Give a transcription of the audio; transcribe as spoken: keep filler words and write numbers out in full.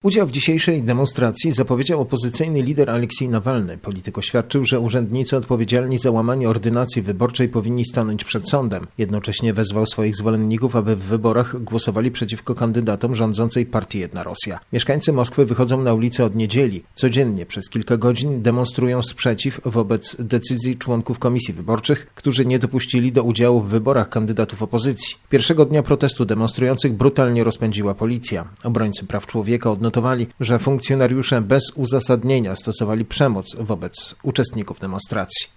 Udział w dzisiejszej demonstracji zapowiedział opozycyjny lider Aleksiej Nawalny. Polityk oświadczył, że urzędnicy odpowiedzialni za łamanie ordynacji wyborczej powinni stanąć przed sądem. Jednocześnie wezwał swoich zwolenników, aby w wyborach głosowali przeciwko kandydatom rządzącej partii Jedna Rosja. Mieszkańcy Moskwy wychodzą na ulice od niedzieli. Codziennie przez kilka godzin demonstrują sprzeciw wobec decyzji członków komisji wyborczych, którzy nie dopuścili do udziału w wyborach kandydatów opozycji. Pierwszego dnia protestu demonstrujących brutalnie rozpędziła policja. Obrońcy praw człowieka odnotowali, że funkcjonariusze bez uzasadnienia stosowali przemoc wobec uczestników demonstracji.